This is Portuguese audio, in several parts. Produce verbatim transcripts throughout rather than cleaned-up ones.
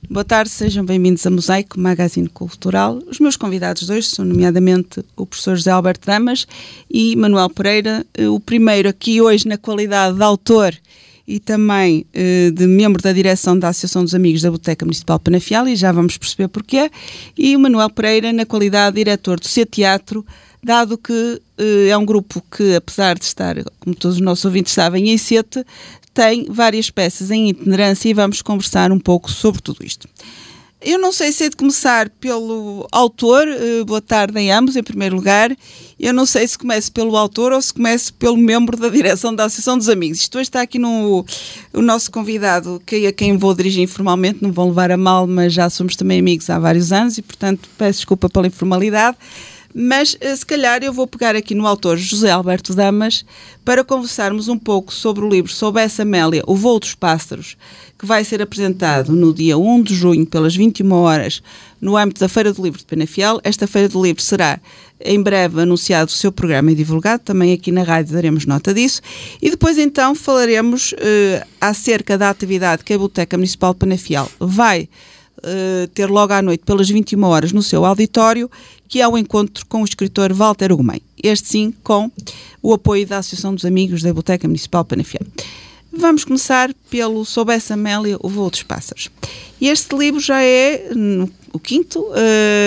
Boa tarde, sejam bem-vindos a Mosaico, Magazine Cultural. Os meus convidados de hoje são nomeadamente o professor José Alberto Damas e Manuel Pereira, o primeiro aqui hoje na qualidade de autor e também eh, de membro da direção da Associação dos Amigos da Biblioteca Municipal de Penafiel, e já vamos perceber porquê, e o Manuel Pereira na qualidade de diretor do C Teatro, dado que eh, é um grupo que, apesar de estar, como todos os nossos ouvintes sabem, em Sete, tem várias peças em itinerância e vamos conversar um pouco sobre tudo isto. Eu não sei se é de começar pelo autor, uh, boa tarde em ambos, em primeiro lugar. Eu não sei se começo pelo autor ou se começo pelo membro da direção da Associação dos Amigos. Isto hoje está aqui no o nosso convidado, que, a quem vou dirigir informalmente, não vão levar a mal, mas já somos também amigos há vários anos e, portanto, peço desculpa pela informalidade. Mas, se calhar, eu vou pegar aqui no autor José Alberto Damas para conversarmos um pouco sobre o livro Soubesse Amélia, O Voo dos Pássaros, que vai ser apresentado no dia um de junho, pelas vinte e uma horas, no âmbito da Feira do Livro de Penafiel. Esta Feira do Livro será, em breve, anunciado o seu programa e divulgado. Também aqui na rádio daremos nota disso. E depois, então, falaremos eh, acerca da atividade que a Biblioteca Municipal de Penafiel vai Uh, ter logo à noite, pelas vinte e uma horas, no seu auditório, que é o encontro com o escritor Walter Ugumem. Este sim, com o apoio da Associação dos Amigos da Biblioteca Municipal de Penafiel. Vamos começar pelo Soubesse Amélia, O Voo dos Pássaros. E este livro já é no, o quinto, uh,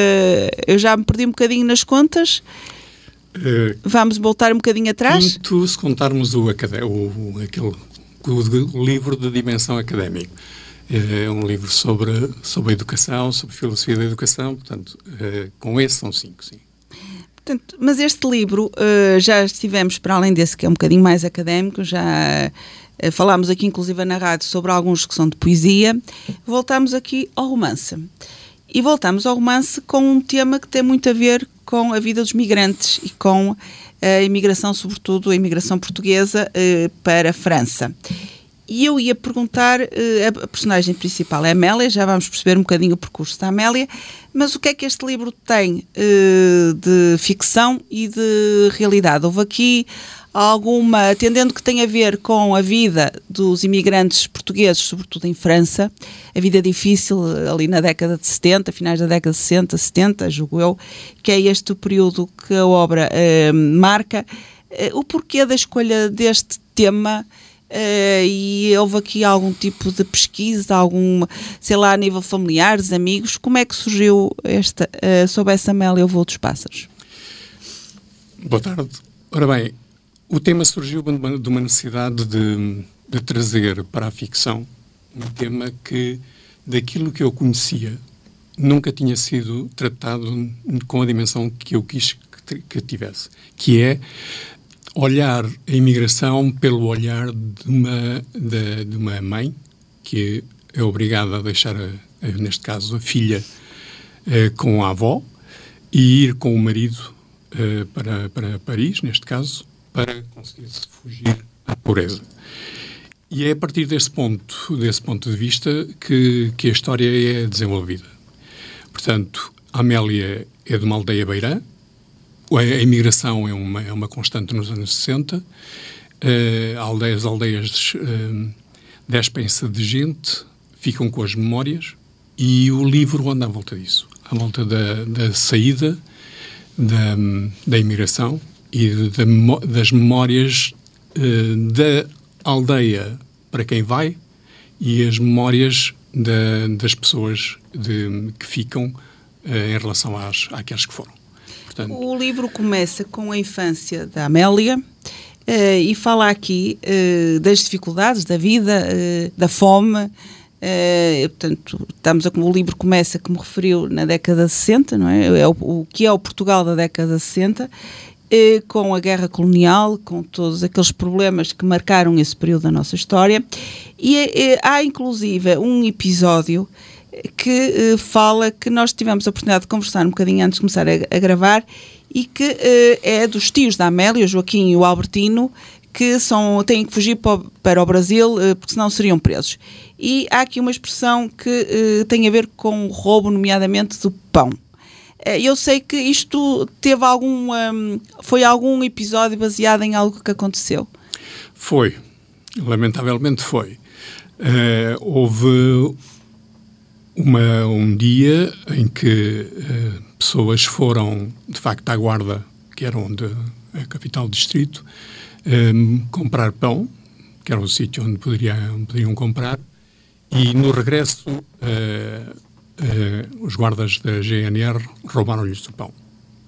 eu já me perdi um bocadinho nas contas. Uh, Vamos voltar um bocadinho atrás? Quinto, se contarmos o, o, aquele, o, o livro de dimensão académica. É um livro sobre, sobre a educação, sobre a filosofia da educação, portanto, uh, com esse são cinco, sim. Portanto, mas este livro, uh, já estivemos, para além desse que é um bocadinho mais académico, já uh, falámos aqui inclusive na rádio sobre alguns que são de poesia, voltámos aqui ao romance. E voltámos ao romance com um tema que tem muito a ver com a vida dos migrantes e com a imigração, sobretudo a imigração portuguesa uh, para a França. E eu ia perguntar, a personagem principal é a Amélia, já vamos perceber um bocadinho o percurso da Amélia, mas o que é que este livro tem de ficção e de realidade? Houve aqui alguma, atendendo que tem a ver com a vida dos imigrantes portugueses, sobretudo em França, a vida difícil ali na década de setenta, finais da década de sessenta, setenta, julgo eu, que é este o período que a obra eh, marca. Eh, o porquê da escolha deste tema? Uh, e houve aqui algum tipo de pesquisa, algum, sei lá, a nível familiar, dos amigos? Como é que surgiu esta, uh, Soubesse Amélia, O Voo dos Pássaros? Boa tarde. Ora bem, o tema surgiu de uma, de uma necessidade de, de trazer para a ficção um tema que, daquilo que eu conhecia, nunca tinha sido tratado com a dimensão que eu quis que, que tivesse, que é olhar a imigração pelo olhar de uma, de, de uma mãe que é obrigada a deixar, a, a, neste caso, a filha a, com a avó e ir com o marido a, para, para Paris, neste caso, para conseguir fugir à pobreza. E é a partir desse ponto, desse ponto de vista que, que a história é desenvolvida. Portanto, a Amélia é de uma aldeia beirã. A imigração é uma, é uma constante nos anos sessenta. Uh, aldeias, aldeias uh, despem-se de gente, ficam com as memórias, e o livro anda à volta disso, à volta da, da saída da, da imigração e da, das memórias uh, da aldeia para quem vai e as memórias da, das pessoas de, que ficam uh, em relação às, àquelas que foram. O livro começa com a infância da Amélia uh, e fala aqui uh, das dificuldades da vida, uh, da fome. Uh, portanto, estamos a, o livro começa, como referiu, na década de sessenta, não é? É o, o que é o Portugal da década de sessenta, uh, com a guerra colonial, com todos aqueles problemas que marcaram esse período da nossa história. E uh, há, inclusive, um episódio que uh, fala que nós tivemos a oportunidade de conversar um bocadinho antes de começar a, a gravar e que uh, é dos tios da Amélia, o Joaquim e o Albertino, que são, têm que fugir para o, para o Brasil uh, porque senão seriam presos. E há aqui uma expressão que uh, tem a ver com o roubo, nomeadamente do pão. Uh, eu sei que isto teve algum, um, foi algum episódio baseado em algo que aconteceu? Foi, lamentavelmente foi. Uh, houve uma, um dia em que uh, pessoas foram, de facto, à Guarda, que era onde a capital do distrito, um, comprar pão, que era o sítio onde poderiam, poderiam comprar, e no regresso uh, uh, os guardas da G N R roubaram-lhes o pão.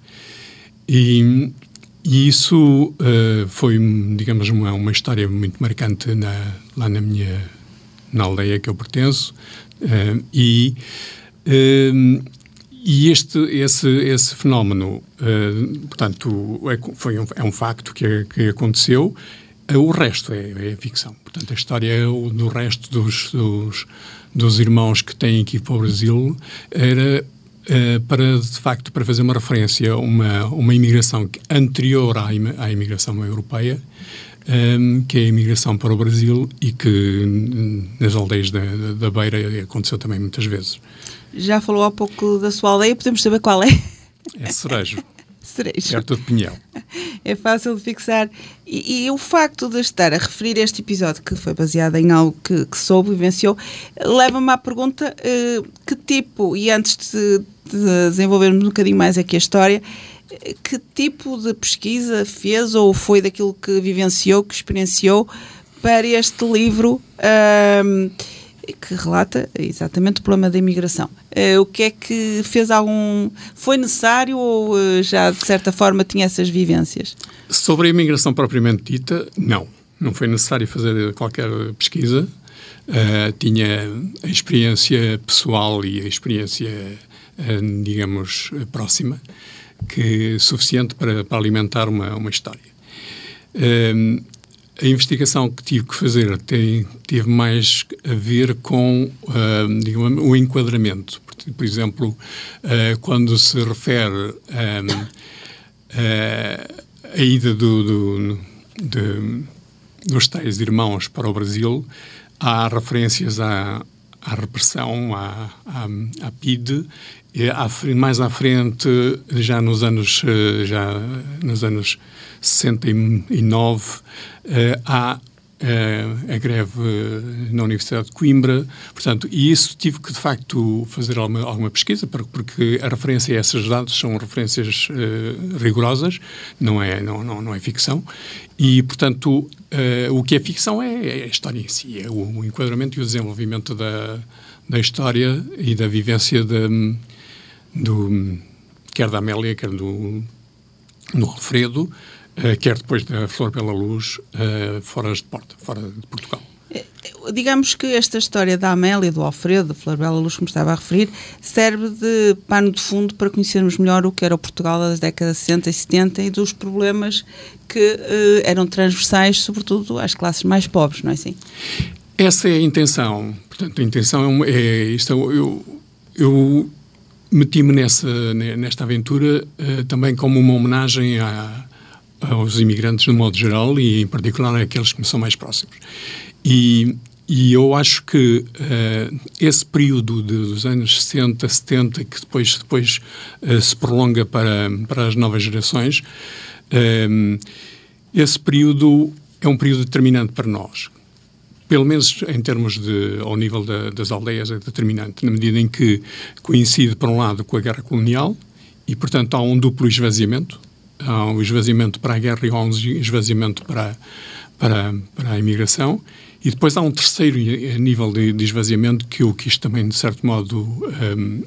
E, e isso uh, foi, digamos, uma, uma história muito marcante na, lá na minha na aldeia que eu pertenço, uh, e, uh, e este, esse, esse fenómeno, uh, portanto, é, foi um, é um facto que, que aconteceu. Uh, o resto é, é ficção. Portanto, a história do resto dos, dos, dos irmãos que têm que ir para o Brasil era uh, para, de facto, para fazer uma referência a uma, uma imigração anterior à, im, à imigração europeia, Um, que é a imigração para o Brasil e que nas aldeias da, da Beira aconteceu também muitas vezes. Já falou há pouco da sua aldeia, podemos saber qual é? É Cerejo. Cerejo. Perto de Pinhel. É fácil de fixar. E, e o facto de estar a referir este episódio, que foi baseado em algo que, que soube e vivenciou, leva-me à pergunta uh, que tipo, e antes de, de desenvolvermos um bocadinho mais aqui a história, que tipo de pesquisa fez ou foi daquilo que vivenciou, que experienciou para este livro um, que relata exatamente o problema da imigração? Uh, o que é que fez algum... Foi necessário ou uh, já de certa forma tinha essas vivências? Sobre a imigração propriamente dita, não. Não foi necessário fazer qualquer pesquisa. Uh, tinha a experiência pessoal e a experiência, uh, digamos, próxima, que é suficiente para, para alimentar uma, uma história. Um, a investigação que tive que fazer tem, teve mais a ver com um, digamos, o enquadramento. Por, por exemplo, uh, quando se refere um, uh, a ida do, do, de, dos tais irmãos para o Brasil, há referências à, à repressão, à, à, à P I D. Mais à frente, já nos anos, já nos anos sessenta e nove, há a greve na Universidade de Coimbra. Portanto, e isso tive que, de facto, fazer alguma, alguma pesquisa, porque a referência a esses dados são referências uh, rigorosas, não é, não, não, não é ficção. E, portanto, uh, o que é ficção é, é a história em si, é o, o enquadramento e o desenvolvimento da, da história e da vivência de, do, quer da Amélia, quer do, do Alfredo, uh, quer depois da Flor pela Luz, uh, fora de Porta, fora de Portugal. Digamos que esta história da Amélia, do Alfredo, da Flor Bela Luz, como estava a referir, serve de pano de fundo para conhecermos melhor o que era o Portugal das décadas de sessenta e setenta e dos problemas que uh, eram transversais, sobretudo às classes mais pobres, não é assim? Essa é a intenção. Portanto, a intenção é, é isto. Eu, eu meti-me nessa, nesta aventura uh, também como uma homenagem a, aos imigrantes de modo geral e, em particular, àqueles que me são mais próximos. E, e eu acho que uh, esse período de, dos anos sessenta, setenta, que depois, depois uh, se prolonga para, para as novas gerações, uh, esse período é um período determinante para nós. Pelo menos em termos de, ao nível da, das aldeias, é determinante, na medida em que coincide, por um lado, com a guerra colonial e, portanto, há um duplo esvaziamento. Há um esvaziamento para a guerra e há um esvaziamento para, para, para a imigração. E depois há um terceiro nível de, de esvaziamento que eu quis também, de certo modo, um,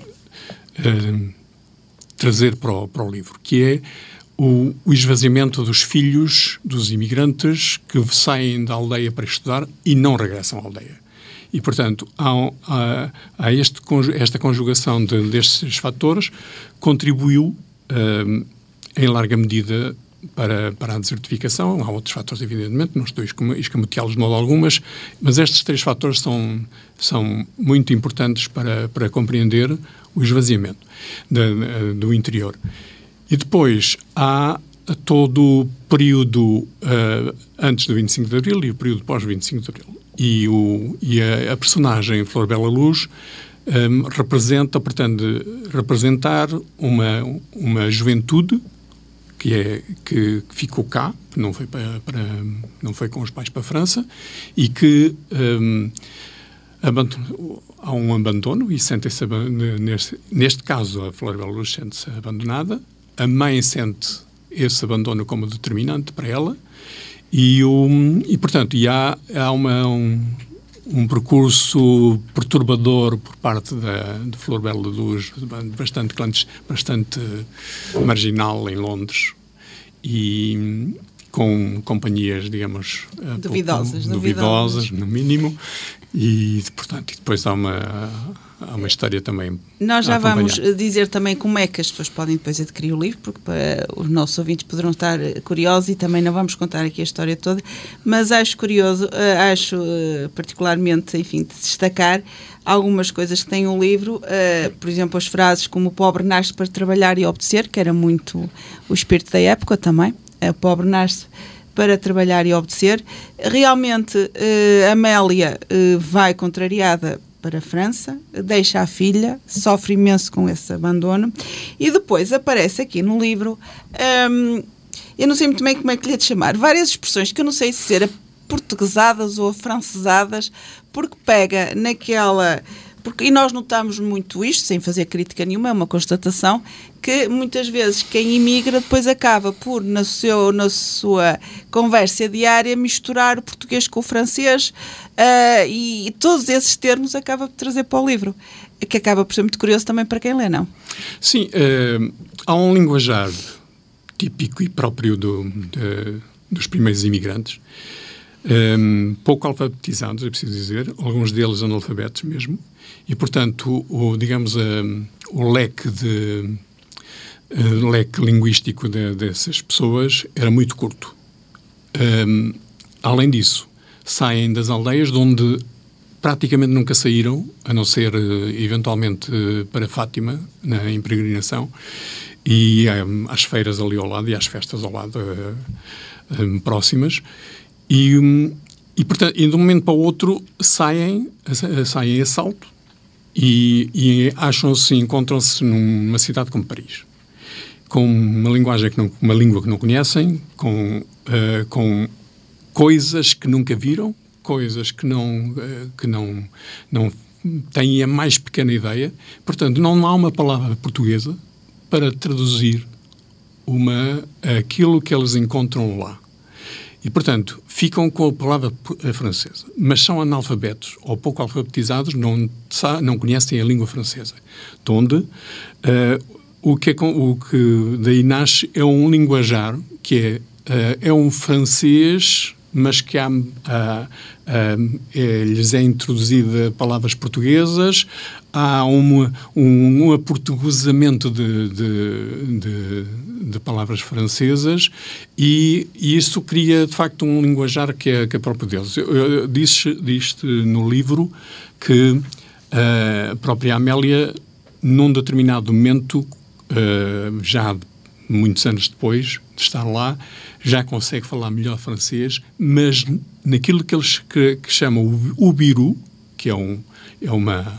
um, trazer para o, para o livro, que é o, o esvaziamento dos filhos dos imigrantes que saem da aldeia para estudar e não regressam à aldeia. E, portanto, há, há, há este, esta conjugação de, destes fatores contribuiu, um, em larga medida, Para, para a desertificação. Há outros fatores, evidentemente, não estou a escamoteá-los de modo algumas, mas estes três fatores são, são muito importantes para, para compreender o esvaziamento de, do interior. E depois há todo o período uh, antes do vinte e cinco de Abril e o período pós-vinte e cinco de Abril. E, o, e a, a personagem Flor Bela Luz um, representa, pretende representar uma, uma juventude que, é, que, que ficou cá, não foi, para, para, não foi com os pais para a França, e que um, abandono, há um abandono e sentem-se, neste, neste caso, a Florbela Luz sente-se abandonada, a mãe sente esse abandono como determinante para ela e, um, e portanto, e há, há uma, um, um percurso perturbador por parte da, de Florbela Luz, bastante, bastante marginal em Londres e com companhias, digamos, duvidosas, pouco, duvidosas, no mínimo, e, portanto, e depois há uma, há uma história também. Nós já vamos dizer também como é que as pessoas podem depois adquirir o livro, porque para os nossos ouvintes poderão estar curiosos e também não vamos contar aqui a história toda, mas acho curioso, acho particularmente, enfim, de destacar algumas coisas que tem o livro, por exemplo, as frases como o pobre nasce para trabalhar e obedecer, que era muito o espírito da época também. O pobre nasce para trabalhar e obedecer. Realmente, uh, Amélia uh, vai contrariada para a França, deixa a filha, sofre imenso com esse abandono, e depois aparece aqui no livro, um, eu não sei muito bem como é que lhe é de chamar, várias expressões que eu não sei se ser portuguesadas ou afrancesadas, porque pega naquela... Porque, e nós notamos muito isto, sem fazer crítica nenhuma, é uma constatação, que muitas vezes quem imigra depois acaba por, na, seu, na sua conversa diária, misturar o português com o francês uh, e, e todos esses termos acaba por trazer para o livro, que acaba por ser muito curioso também para quem lê, não? Sim, uh, há um linguajar típico e próprio do, de, dos primeiros imigrantes, um, pouco alfabetizados, é preciso dizer, alguns deles analfabetos mesmo, e, portanto, o, o, digamos, um, o leque, de, uh, leque linguístico de, dessas pessoas era muito curto. Um, além disso, saem das aldeias de onde praticamente nunca saíram, a não ser, uh, eventualmente, uh, para Fátima, na em peregrinação, e um, às feiras ali ao lado e às festas ao lado uh, um, próximas. E, um, e, portanto, e de um momento para o outro saem, uh, saem a salto, E, e acham-se, encontram-se numa cidade como Paris, com uma linguagem que não, uma língua que não conhecem, com, uh, com coisas que nunca viram, coisas que não, uh, que não, não têm a mais pequena ideia. Portanto, não há uma palavra portuguesa para traduzir uma, aquilo que eles encontram lá. E, portanto, ficam com a palavra francesa, mas são analfabetos ou pouco alfabetizados, não, não conhecem a língua francesa. De onde uh, o, que é, o que daí nasce é um linguajar que é, uh, é um francês, mas que há, uh, uh, é, lhes é introduzida palavras portuguesas, há uma, um, um aportuguesamento de, de, de, de palavras francesas e, e isso cria, de facto, um linguajar que é, que é próprio deles. Eu, eu disse, disse no livro que uh, a própria Amélia, num determinado momento, uh, já muitos anos depois de estar lá, já consegue falar melhor francês, mas naquilo que eles que, que chamam o, o biru, que é, um, é uma...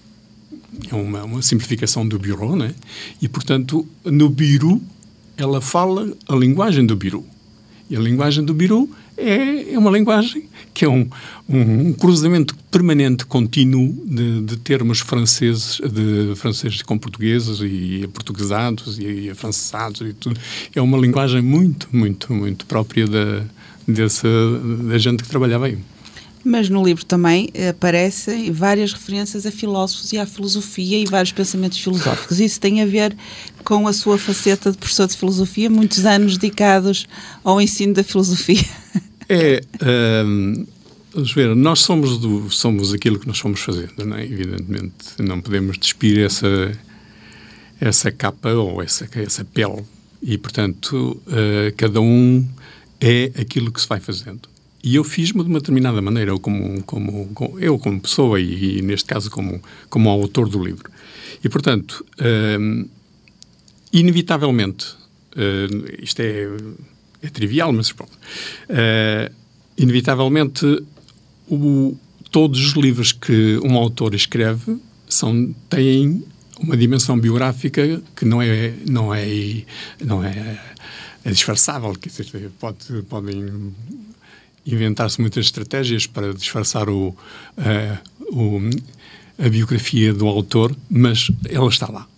é uma, uma simplificação do bureau, né? E, portanto, no biru, ela fala a linguagem do biru. E a linguagem do biru é, é uma linguagem que é um, um, um cruzamento permanente, contínuo, de, de termos franceses, de franceses com portugueses e aportuguesados e afrancesados e tudo. É uma linguagem muito, muito, muito própria da, dessa, da gente que trabalhava aí. Mas no livro também aparecem várias referências a filósofos e à filosofia e vários pensamentos filosóficos. Isso tem a ver com a sua faceta de professor de filosofia, muitos anos dedicados ao ensino da filosofia. É, um, vamos ver, nós somos, do, somos aquilo que nós fomos fazendo, não é? Evidentemente, não podemos despir essa, essa capa ou essa, essa pele. E, portanto, uh, cada um é aquilo que se vai fazendo. E eu fiz-me de uma determinada maneira, eu como, como, como, eu como pessoa e, e, neste caso, como, como autor do livro. E, portanto, uh, inevitavelmente, uh, isto é, é trivial, mas pronto, uh, inevitavelmente, o, todos os livros que um autor escreve são, têm uma dimensão biográfica que não é, não é, não é, é disfarçável, quer dizer, pode, podem inventar-se muitas estratégias para disfarçar o, uh, o, a biografia do autor, mas ela está lá.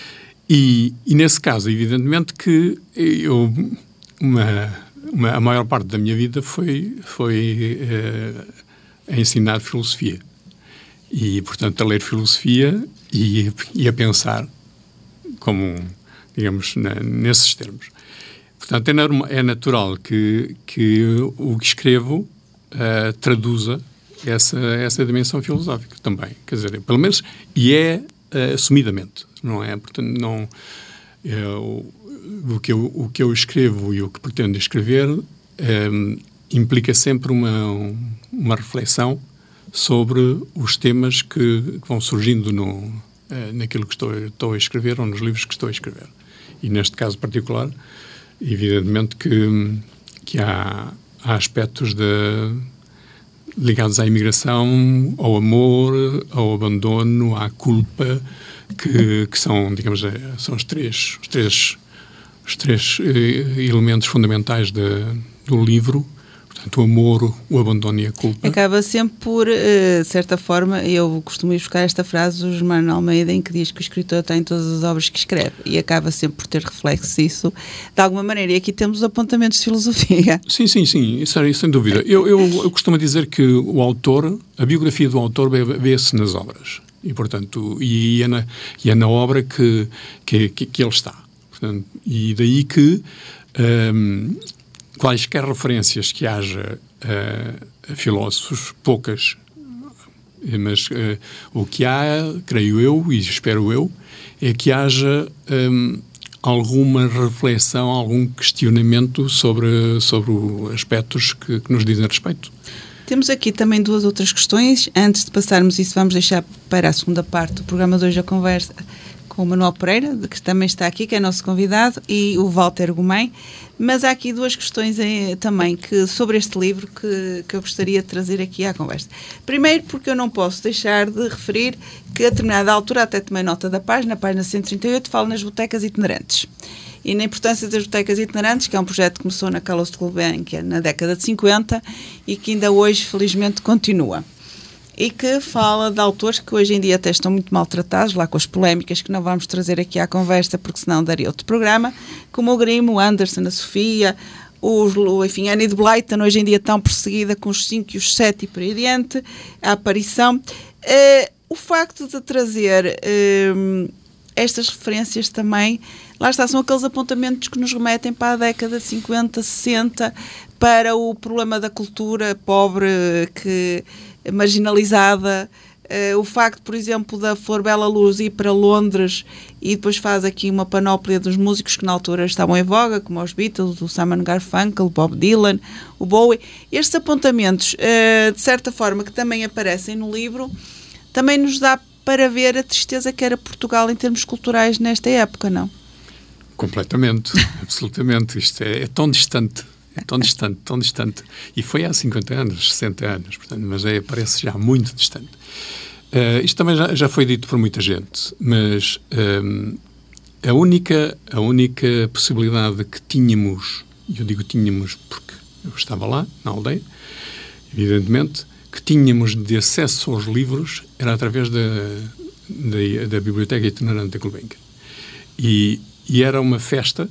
E, e nesse caso, evidentemente que eu, uma, uma, a maior parte da minha vida foi, foi uh, a ensinar filosofia. E, portanto, a ler filosofia e, e a pensar como, digamos, na, nesses termos. Portanto, é, norma, é natural que, que o que escrevo uh, traduza essa, essa dimensão filosófica também. Quer dizer, pelo menos, e é uh, assumidamente, não é? Portanto, não, eu, o, que eu, o que eu escrevo e o que pretendo escrever um, implica sempre uma, uma reflexão sobre os temas que, que vão surgindo no, uh, naquilo que estou, estou a escrever ou nos livros que estou a escrever. E neste caso particular, evidentemente que, que há, há aspectos de, ligados à imigração, ao amor, ao abandono, à culpa, que, que são, digamos, são os três, os três, os três eh, elementos fundamentais de, do livro. Portanto, o amor, o abandono e a culpa. Acaba sempre por, de certa forma, eu costumo ir buscar esta frase do Germano Almeida, em que diz que o escritor tem todas as obras que escreve, e acaba sempre por ter reflexo isso, de alguma maneira. E aqui temos apontamentos de filosofia. Sim, sim, sim, isso, isso sem dúvida. Eu, eu, eu costumo dizer que o autor, a biografia do autor vê-se nas obras. E, portanto, e é na, e é na obra que, que, que, que ele está. Portanto, e daí que... Hum, quaisquer referências que haja uh, a filósofos, poucas, mas uh, o que há, creio eu, e espero eu, é que haja um, alguma reflexão, algum questionamento sobre, sobre aspectos que, que nos dizem respeito. Temos aqui também duas outras questões. Antes de passarmos isso, vamos deixar para a segunda parte do programa de hoje a conversa com o Manuel Pereira, que também está aqui, que é nosso convidado, e o Walter Gomes. Mas há aqui duas questões eh, também que, sobre este livro que, que eu gostaria de trazer aqui à conversa. Primeiro, porque eu não posso deixar de referir que a determinada altura, até tomei nota da página, a página cento e trinta e oito, fala nas botecas itinerantes. E na importância das botecas itinerantes, que é um projeto que começou na Carlos de Gulbenkian na década de cinquenta e que ainda hoje, felizmente, continua. E que fala de autores que hoje em dia até estão muito maltratados, lá com as polémicas que não vamos trazer aqui à conversa, porque senão daria outro programa, como o Grimm, o Anderson, a Sofia, o, enfim, a Annie de Blyton, hoje em dia tão perseguida com os cinco e os sete e por aí adiante, a aparição. Uh, o facto de trazer uh, estas referências também, lá está, são aqueles apontamentos que nos remetem para a década de cinquenta, sessenta, para o problema da cultura pobre, que marginalizada, uh, o facto, por exemplo, da Flor Bela Luz ir para Londres e depois faz aqui uma panóplia dos músicos que na altura estavam em voga, como os Beatles, o Simon Garfunkel, o Bob Dylan, o Bowie. Estes apontamentos, uh, de certa forma, que também aparecem no livro, também nos dá para ver a tristeza que era Portugal em termos culturais nesta época, não? Completamente, absolutamente. Isto é, é tão distante. É tão distante, tão distante. E foi há cinquenta anos, sessenta anos, portanto, mas é, parece já muito distante. Uh, isto também já, já foi dito por muita gente, mas um, a, única, a única possibilidade que tínhamos, e eu digo tínhamos porque eu estava lá, na aldeia, evidentemente, que tínhamos de acesso aos livros era através da, da, da Biblioteca Itinerante da Gulbenkian. E, e era uma festa,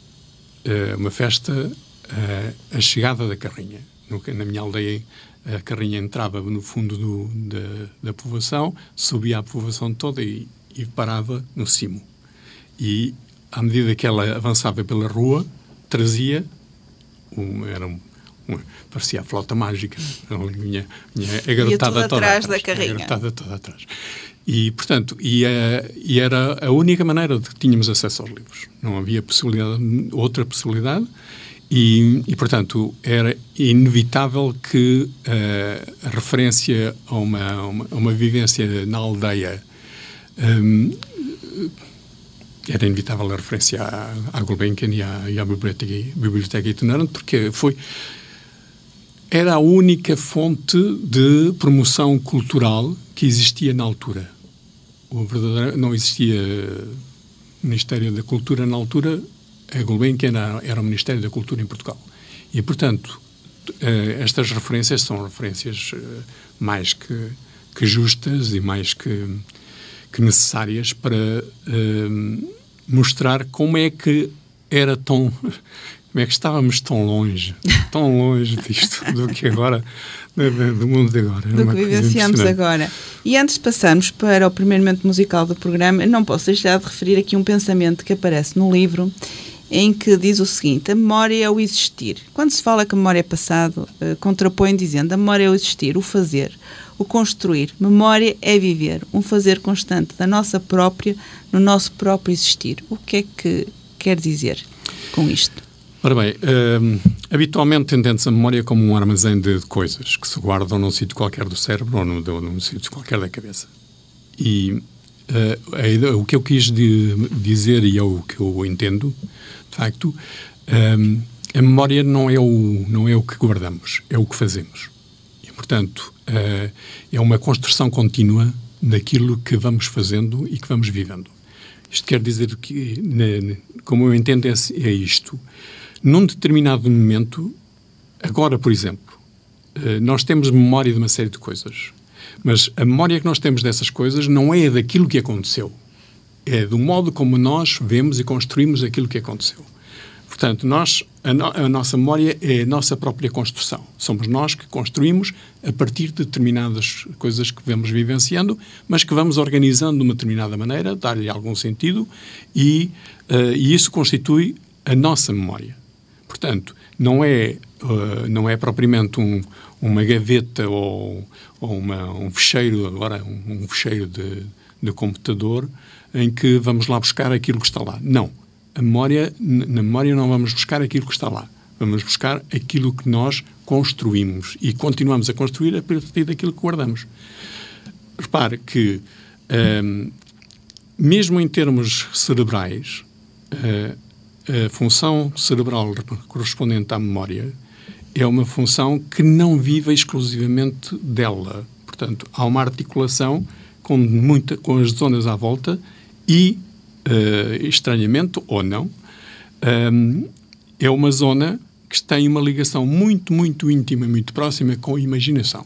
uh, uma festa... Uh, a chegada da carrinha. No, na minha aldeia, a carrinha entrava no fundo do, da, da povoação, subia a povoação toda e, e parava no cimo. E, à medida que ela avançava pela rua, trazia, um, era um, um, parecia a flauta mágica, a minha, minha a garotada toda atrás, atrás da carrinha. A garotada toda atrás. E, portanto, e, a, e era a única maneira de que tínhamos acesso aos livros. Não havia possibilidade, outra possibilidade. E, e, portanto, era inevitável que uh, a referência a uma, uma, a uma vivência na aldeia um, era inevitável a referência à, à Gulbenkian e à, e à biblioteca, biblioteca itinerante, porque foi, era a única fonte de promoção cultural que existia na altura. O verdadeiro, não existia Ministério da Cultura na altura. A Gulbenkian era, era o Ministério da Cultura em Portugal. E, portanto, uh, estas referências são referências uh, mais que, que justas e mais que, que necessárias para uh, mostrar como é que era tão... Como é que estávamos tão longe, tão longe disto, do que agora, do mundo de agora. Do que vivenciamos agora. E antes de passarmos para o primeiro momento musical do programa, não posso deixar de referir aqui um pensamento que aparece no livro, em que diz o seguinte: a memória é o existir. Quando se fala que a memória é passado, eh, contrapõe dizendo: a memória é o existir, o fazer, o construir. Memória é viver, um fazer constante da nossa própria, no nosso próprio existir. O que é que quer dizer com isto? Ora bem, uh, habitualmente entende-se a memória como um armazém de, de coisas que se guardam num sítio qualquer do cérebro ou num, num sítio qualquer da cabeça. E uh, a, o que eu quis de, dizer, e é o que eu entendo, de facto, um, a memória não é, o, não é o que guardamos, é o que fazemos. E, portanto, uh, é uma construção contínua daquilo que vamos fazendo e que vamos vivendo. Isto quer dizer que, na, como eu entendo, é, é isto. Num determinado momento, agora, por exemplo, nós temos memória de uma série de coisas, mas a memória que nós temos dessas coisas não é daquilo que aconteceu, é do modo como nós vemos e construímos aquilo que aconteceu. Portanto, nós, a, no, a nossa memória é a nossa própria construção. Somos nós que construímos a partir de determinadas coisas que vamos vivenciando, mas que vamos organizando de uma determinada maneira, dar-lhe algum sentido, e, uh, e isso constitui a nossa memória. Portanto, não é, uh, não é propriamente um, uma gaveta ou, ou uma, um fecheiro, agora um, um fecheiro de, de computador, em que vamos lá buscar aquilo que está lá. Não. A memória, na memória não vamos buscar aquilo que está lá. Vamos buscar aquilo que nós construímos e continuamos a construir a partir daquilo que guardamos. Repare que, um, mesmo em termos cerebrais, uh, a função cerebral correspondente à memória é uma função que não vive exclusivamente dela. Portanto, há uma articulação com, muita, com as zonas à volta e, uh, estranhamente ou não, um, é uma zona que tem uma ligação muito, muito íntima, muito próxima com a imaginação.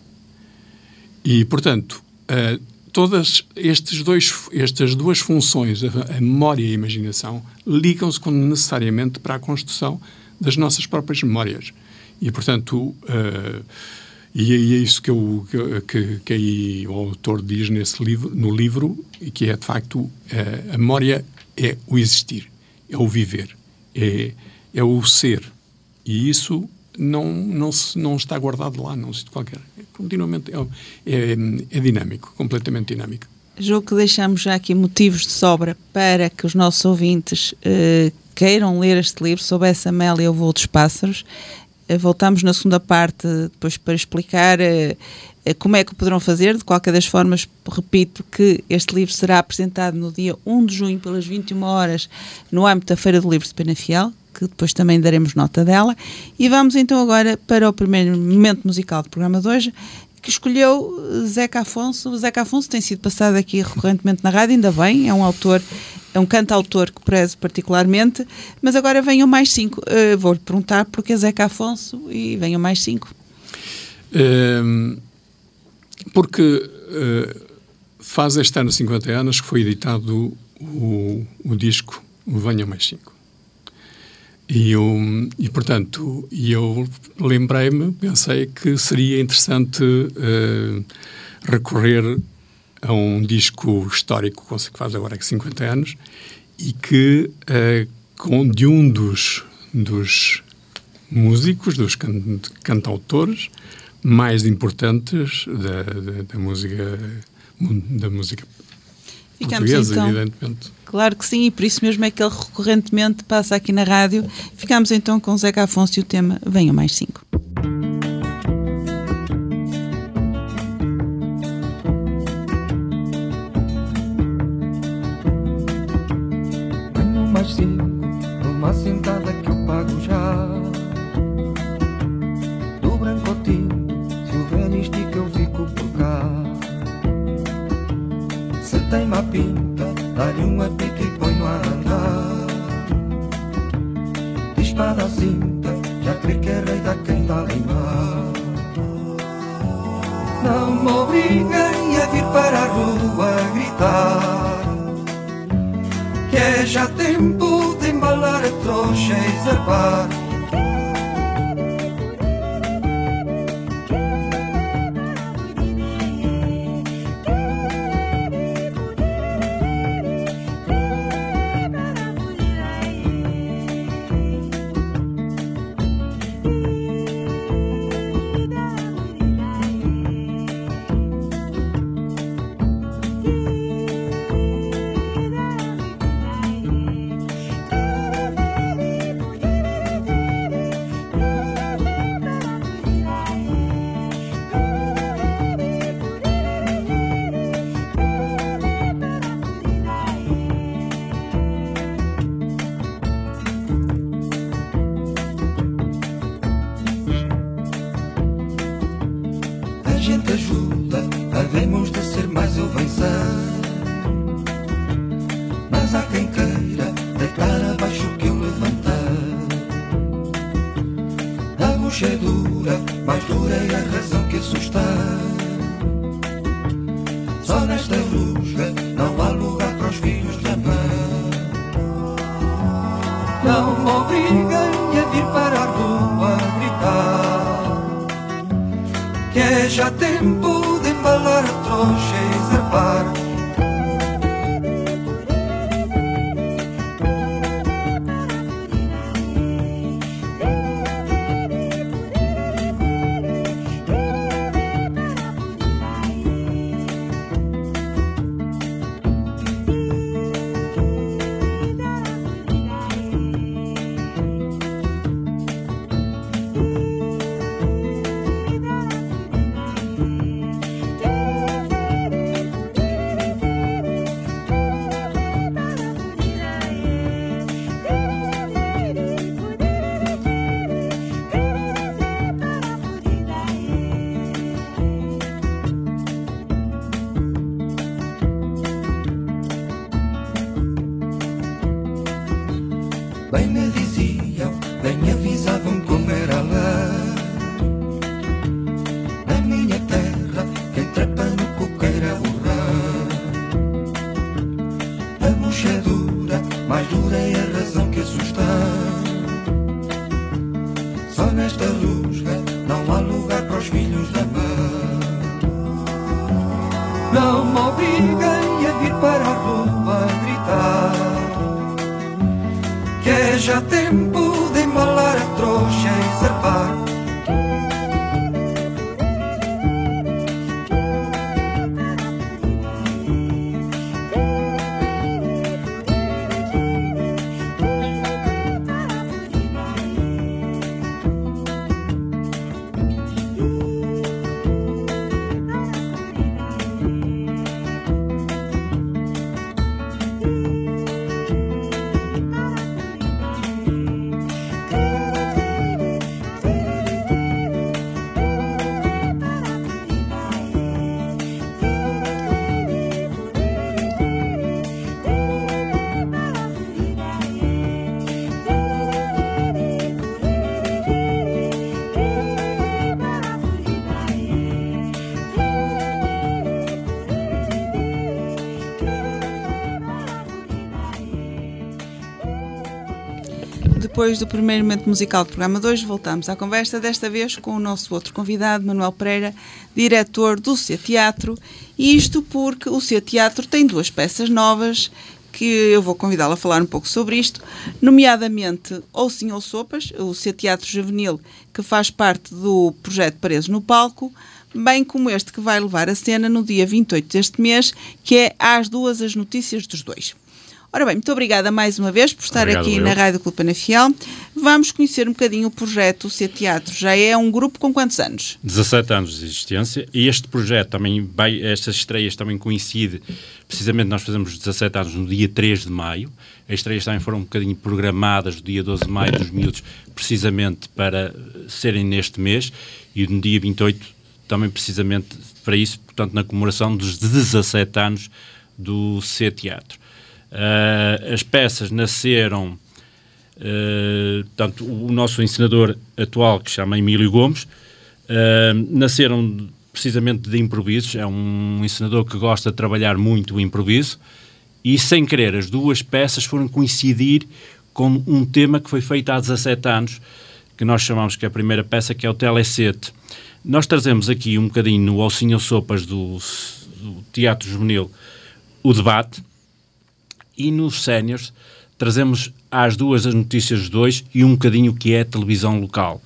E, portanto, uh, todas estes dois, estas duas funções, a, a memória e a imaginação, ligam-se necessariamente para a construção das nossas próprias memórias. E, portanto, uh, e é isso que, eu, que, que aí o autor diz nesse livro, no livro, que é, de facto, uh, a memória é o existir, é o viver, é, é o ser. E isso não, não, se, não está guardado lá, num sítio qualquer. Continuamente é, é, é dinâmico, completamente dinâmico. Julgo que deixamos já aqui motivos de sobra para que os nossos ouvintes uh, queiram ler este livro sobre essa Amélia, o voo dos pássaros. Uh, voltamos na segunda parte depois para explicar uh, uh, como é que o poderão fazer. De qualquer das formas, repito que este livro será apresentado no dia um de junho pelas vinte e uma horas no âmbito da Feira do Livro de Penafiel, que depois também daremos nota dela. E vamos então agora para o primeiro momento musical do programa de hoje, que escolheu Zeca Afonso. O Zeca Afonso tem sido passado aqui recorrentemente na rádio, ainda bem, é um autor, é um cantautor que prezo particularmente, mas agora venham mais cinco. Uh, vou-lhe perguntar porque Zeca Afonso e venham mais cinco. Um, porque uh, faz este ano cinquenta anos que foi editado o, o disco o Venham Mais Cinco. E, eu, e, portanto, eu lembrei-me, pensei que seria interessante uh, recorrer a um disco histórico que faz agora cinquenta anos e que, uh, com, de um dos, dos músicos, dos can, cantautores mais importantes da, da, da música, da música Ficamos portuguesa, então, evidentemente. Claro que sim, e por isso mesmo é que ele recorrentemente passa aqui na rádio. Ficamos então com Zeca Afonso e o tema Venham Mais Cinco. Venham mais cinco, numa sentada que eu pago já. Do branco ao tinto, se o velho estica eu fico por cá. Se tem uma pinta, dá-lhe uma pica e põe-no a andar. Dispara a cinta, já creio que é rei da quem dá limar. Não me obriguem a vir para a rua gritar, que é já tempo de embalar a trouxa e zarpar. Bem me diziam, bem avisavam como era lá. Na minha terra, quem trepa no coqueiro é burrão. A bucha é dura, mais dura é a razão que assusta. Só nesta rusga não há lugar para os filhos da mão. Não me obriguem a vir para a rua gritar, que é já tempo de embalar a trouxa e zarpar. Depois do primeiro momento musical do programa de hoje, voltamos à conversa, desta vez com o nosso outro convidado, Manuel Pereira, diretor do C Teatro, e isto porque o C Teatro tem duas peças novas que eu vou convidá-lo a falar um pouco sobre isto, nomeadamente Ou Sim ou Sopas, o C Teatro Juvenil, que faz parte do projeto Paredes no Palco, bem como este que vai levar a cena no dia vinte e oito deste mês, que é Às Duas as Notícias dos Dois. Ora bem, muito obrigada mais uma vez por estar Obrigado, aqui eu. na Rádio Clube Penafiel. Vamos conhecer um bocadinho o projeto C Teatro. Já é um grupo com quantos anos? dezassete anos de existência, e este projeto também, vai, estas estreias também coincide, precisamente nós fazemos dezassete anos no dia três de maio, as estreias também foram um bocadinho programadas no dia doze de maio dos miúdos, precisamente para serem neste mês, e no dia vinte e oito também precisamente para isso, portanto na comemoração dos dezassete anos do C Teatro. Uh, as peças nasceram, uh, portanto, o nosso encenador atual, que se chama Emílio Gomes, uh, nasceram precisamente de improvisos, é um encenador que gosta de trabalhar muito o improviso, e sem querer as duas peças foram coincidir com um tema que foi feito há dezassete anos, que nós chamamos que é a primeira peça, que é o Telecete. Nós trazemos aqui um bocadinho no Alcinho Sopas do, do Teatro Juvenil o debate, e nos séniores trazemos às duas as notícias dos dois e um bocadinho o que é a televisão local.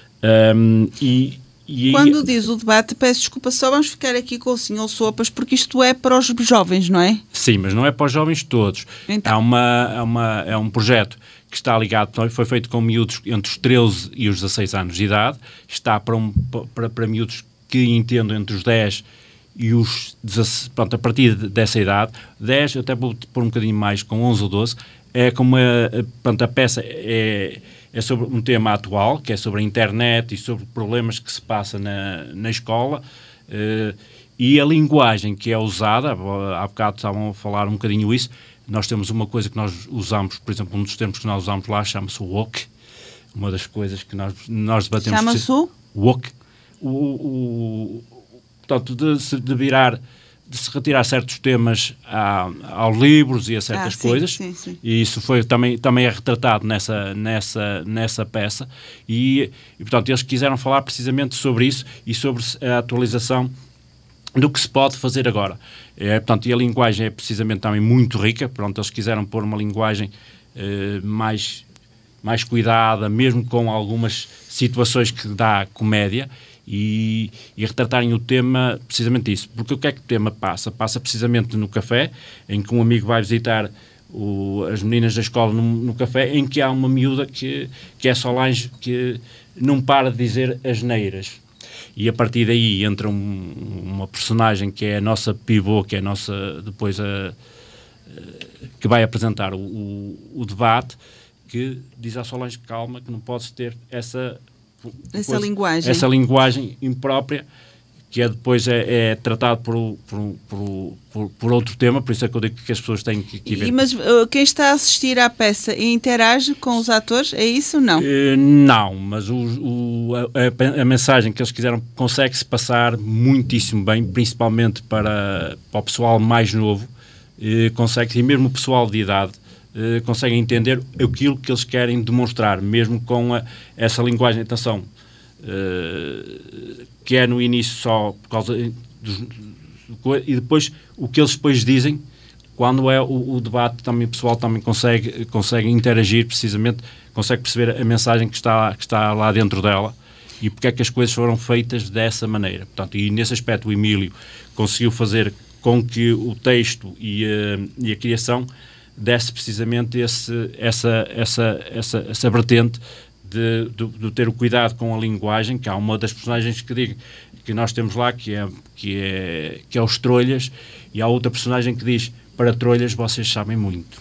Um, e, e Quando diz o debate, peço desculpa, só vamos ficar aqui com o senhor Sopas, porque isto é para os jovens, não é? Sim, mas não é para os jovens todos. Então. É, uma, é, uma, é um projeto que está ligado, foi feito com miúdos entre os treze e os dezasseis anos de idade, está para, um, para, para miúdos que entendam entre os dez e os dezasseis, pronto, a partir dessa idade, dez, até vou pôr um bocadinho mais, com onze ou doze, é como a, pronto, a peça é, é sobre um tema atual, que é sobre a internet e sobre problemas que se passa na, na escola, uh, e a linguagem que é usada, há bocado estavam a falar um bocadinho isso. Nós temos uma coisa que nós usamos, por exemplo, um dos termos que nós usamos lá chama-se woke, uma das coisas que nós, nós debatemos... Chama-se o? Woke. O, o, portanto, de, de virar, de se retirar certos temas a, aos livros e a certas ah, sim, coisas, sim, sim. E isso foi, também, também é retratado nessa, nessa, nessa peça, e, e, portanto, eles quiseram falar precisamente sobre isso e sobre a atualização do que se pode fazer agora. É, portanto, e a linguagem é precisamente também muito rica. Pronto, eles quiseram pôr uma linguagem eh, mais, mais cuidada, mesmo com algumas situações que dá comédia, e, e retratarem o tema precisamente isso. Porque o que é que o tema passa? Passa precisamente no café, em que um amigo vai visitar o, as meninas da escola no, no café, em que há uma miúda que, que é Solange, que não para de dizer asneiras. E a partir daí entra um, uma personagem que é a nossa pivô, que é a nossa, depois a, a que vai apresentar o, o, o debate, que diz à Solange, calma, que não podes ter essa, essa depois, linguagem. Essa linguagem imprópria, que é depois é, é tratado por, por, por, por, por outro tema, por isso é que eu digo que as pessoas têm que, que ver. E, mas uh, quem está a assistir à peça interage com os atores? É isso ou não? Uh, não, mas o, o, a, a mensagem que eles quiseram consegue-se passar muitíssimo bem, principalmente para, para o pessoal mais novo, uh, consegue, e mesmo o pessoal de idade, uh, consegue entender aquilo que eles querem demonstrar, mesmo com a, essa linguagem. Atenção, uh, que é no início só por causa dos, e depois o que eles depois dizem, quando é o, o debate, também o pessoal também consegue, consegue interagir precisamente, consegue perceber a mensagem que está, que está lá dentro dela e porque é que as coisas foram feitas dessa maneira. Portanto, e nesse aspecto o Emílio conseguiu fazer com que o texto e a, e a criação desse precisamente esse, essa, essa, essa, essa vertente De, de, de ter o cuidado com a linguagem, que há uma das personagens que digo, que nós temos lá, que é, que é, que é os Trolhas, e há outra personagem que diz, para Trolhas vocês sabem muito.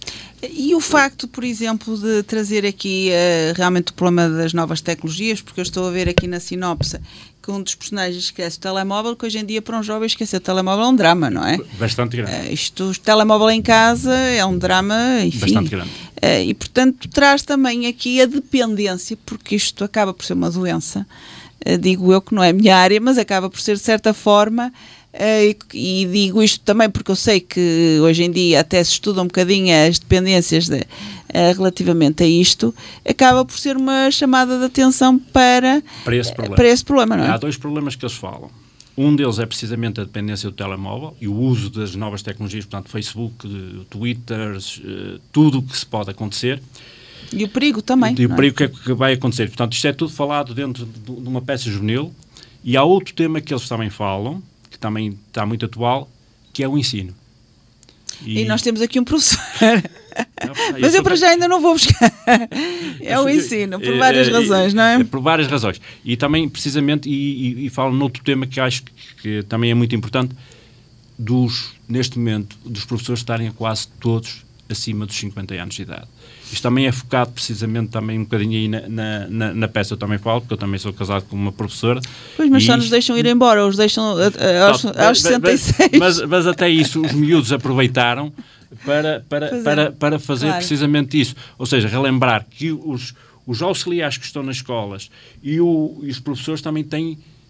E o facto, por exemplo, de trazer aqui uh, realmente o problema das novas tecnologias, porque eu estou a ver aqui na sinopse que um dos personagens esquece o telemóvel, que hoje em dia para um jovem esquecer o telemóvel é um drama, não é? Bastante grande. Uh, isto, o telemóvel em casa é um drama, enfim. Bastante grande. Uh, e, portanto, traz também aqui a dependência, porque isto acaba por ser uma doença, uh, digo eu que não é a minha área, mas acaba por ser, de certa forma, uh, e, e digo isto também porque eu sei que hoje em dia até se estuda um bocadinho as dependências de, uh, relativamente a isto, acaba por ser uma chamada de atenção para, para, esse, problema. para esse problema, não é? Há dois problemas que eles falam. Um deles é precisamente a dependência do telemóvel e o uso das novas tecnologias, portanto, Facebook, Twitter, tudo o que se pode acontecer. E o perigo também. E o perigo que, é que vai acontecer. Portanto, isto é tudo falado dentro de uma peça juvenil. E há outro tema que eles também falam, que também está muito atual, que é o ensino. E, e nós temos aqui um professor. Não, mas eu para já ainda não vou buscar. É o ensino, por várias é, razões, não é? Por várias razões. E também, precisamente, e, e, e falo noutro tema que acho que, que também é muito importante, dos, neste momento, dos professores estarem quase todos acima dos cinquenta anos de idade. Isto também é focado precisamente também um bocadinho aí na, na, na, na peça. Eu também falo, porque eu também sou casado com uma professora. Pois, mas só nos deixam ir embora, os deixam aos, aos sessenta e seis. Mas, mas até isso, os miúdos aproveitaram para, para, para, para fazer claro. Precisamente isso. Ou seja, relembrar que os, os auxiliares que estão nas escolas e, o, e os professores também têm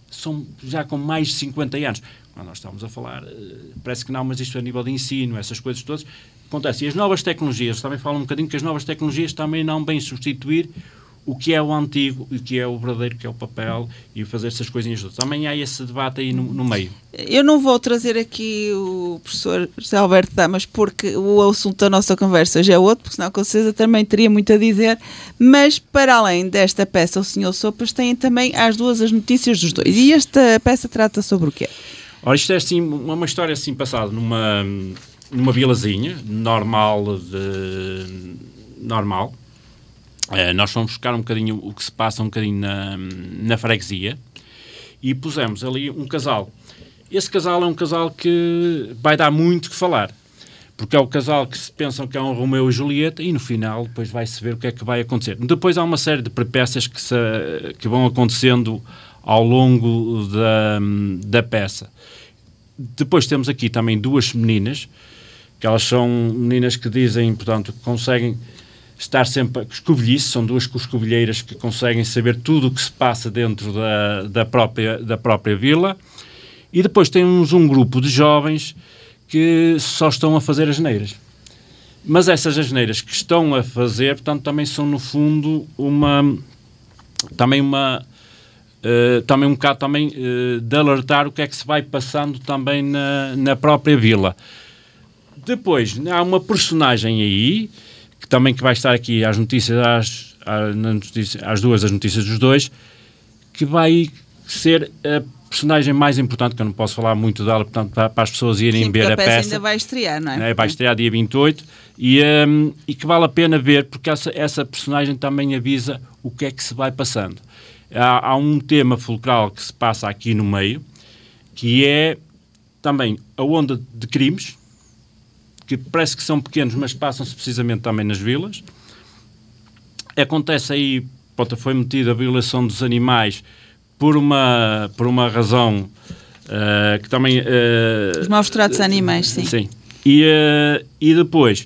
são já com mais de cinquenta anos. Quando nós estamos a falar, parece que não, mas isto a nível de ensino, essas coisas todas, acontece. E as novas tecnologias, também falam um bocadinho que as novas tecnologias também não bem substituir o que é o antigo e o que é o verdadeiro, que é o papel, e fazer essas coisinhas todas. Também há esse debate aí no, no meio. Eu não vou trazer aqui o professor José Alberto Damas, porque o assunto da nossa conversa já é outro, porque senão com certeza também teria muito a dizer, mas para além desta peça, o senhor Sopas tem também às duas as notícias dos dois. E esta peça trata sobre o quê? Ora, isto é assim, uma, uma história assim passada numa, numa vilazinha, normal, de, normal. Uh, nós fomos buscar um bocadinho o que se passa um bocadinho na, na freguesia e pusemos ali um casal. Esse casal é um casal que vai dar muito que falar, porque é o casal que se pensam que é um Romeu e Julieta e no final depois vai-se ver o que é que vai acontecer. Depois há uma série de peripécias que, se, que vão acontecendo ao longo da, da peça. Depois temos aqui também duas meninas, que elas são meninas que dizem, portanto, que conseguem estar sempre... Escovilhice, são duas escovilheiras que conseguem saber tudo o que se passa dentro da, da, própria, da própria vila. E depois temos um grupo de jovens que só estão a fazer asneiras. Mas essas asneiras que estão a fazer, portanto, também são, no fundo, uma... Também uma... Uh, também um bocado também, uh, de alertar o que é que se vai passando também na, na própria vila. Depois, há uma personagem aí... que também que vai estar aqui às notícias, às, às, notícias, às duas das notícias dos dois, que vai ser a personagem mais importante, que eu não posso falar muito dela, portanto, para, para as pessoas irem Sim, ver a, a peça. ainda vai estrear, não é? é vai estrear dia vinte e oito, e, um, e que vale a pena ver, porque essa, essa personagem também avisa o que é que se vai passando. Há, há um tema fulcral que se passa aqui no meio, que é também a onda de crimes, que parece que são pequenos, mas passam-se precisamente também nas vilas. Acontece aí, pronto, foi metida a violação dos animais por uma, por uma razão uh, que também... Uh, Os maus tratos a animais, sim. Sim. E, uh, e depois,